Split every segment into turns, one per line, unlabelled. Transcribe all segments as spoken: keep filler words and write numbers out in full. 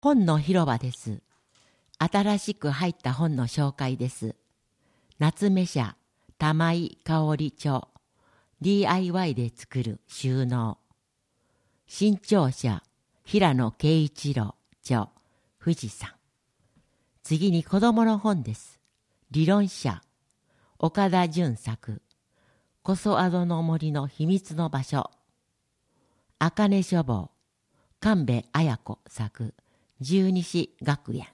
本の広場です。新しく入った本の紹介です。夏目社玉井香織著 ディーアイワイ で作る収納。新潮社平野啓一郎著富士山。次に子供の本です。理論者岡田純作コソアドの森の秘密の場所。茜書房神戸綾子作十二支学園。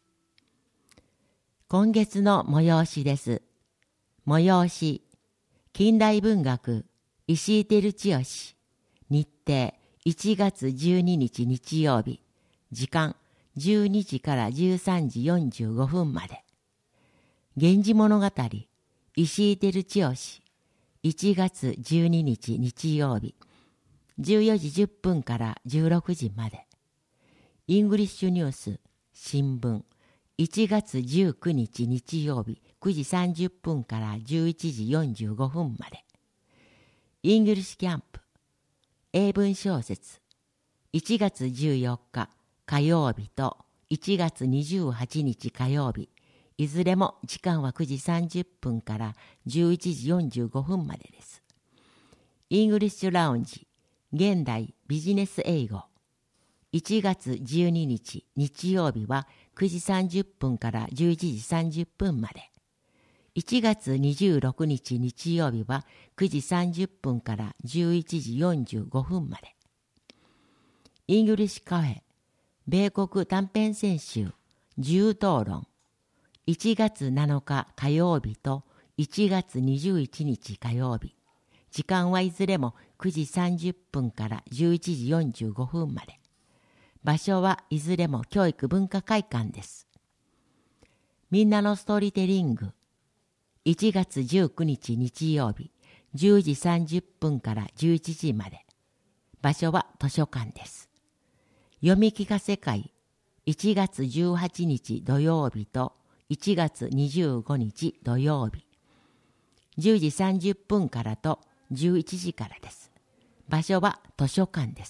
今月の催しです。催し近代文学石井照千代。日程いちがつじゅうににち日曜日。時間じゅうにじからじゅうさんじよんじゅうごふんまで。源氏物語石井照千代。いちがつじゅうににち日曜日。じゅうよじじゅっぷんからじゅうろくじまで。イングリッシュニュース新聞いちがつじゅうくにち日曜日くじさんじゅっぷんからじゅういちじよんじゅうごふんまで。イングリッシュキャンプ英文小説いちがつじゅうよっか火曜日といちがつにじゅうはちにち火曜日、いずれも時間はくじさんじゅっぷんからじゅういちじよんじゅうごふんまでです。イングリッシュラウンジ現代ビジネス英語いちがつじゅうににち日曜日はくじさんじゅっぷんからじゅういちじさんじゅっぷんまで。いちがつにじゅうろくにち日曜日はくじさんじゅっぷんからじゅういちじよんじゅうごふんまで。イングリッシュカフェ米国短編選集自由討論いちがつなのか火曜日といちがつにじゅういちにち火曜日。時間はいずれもくじさんじゅっぷんからじゅういちじよんじゅうごふんまで。場所はいずれも教育文化会館です。みんなのストーリーテリングいちがつじゅうくにち日曜日じゅうじさんじゅっぷんからじゅういちじまで。場所は図書館です。読み聞かせ会いちがつじゅうはちにち土曜日といちがつにじゅうごにち土曜日。じゅうじさんじゅっぷんからとじゅういちじからです。場所は図書館です。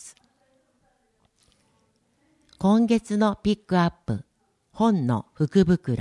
今月のピックアップ本の福袋。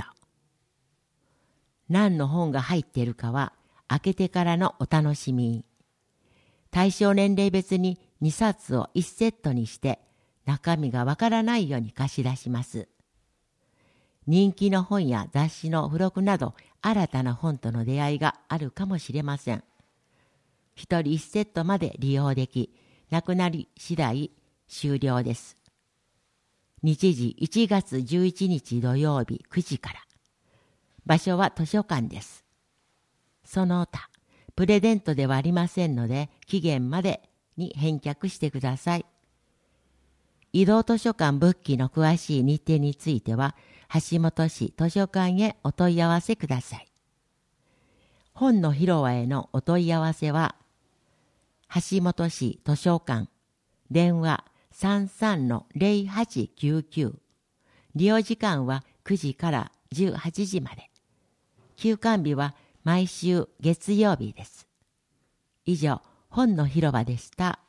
何の本が入っているかは開けてからのお楽しみ。対象年齢別ににさつをいちセットにして中身がわからないように貸し出します。人気の本や雑誌の付録など新たな本との出会いがあるかもしれません。一人一セットまで利用でき、なくなり次第終了です。日時いちがつじゅういちにち土曜日くじから。場所は図書館です。その他、プレゼントではありませんので、期限までに返却してください。移動図書館ブッキーの詳しい日程については、橋本市図書館へお問い合わせください。本の広場へのお問い合わせは、橋本市図書館、電話 さんさんのぜろはちきゅうきゅう。利用時間はくじからじゅうはちじまで。休館日は毎週月曜日です。以上、本の広場でした。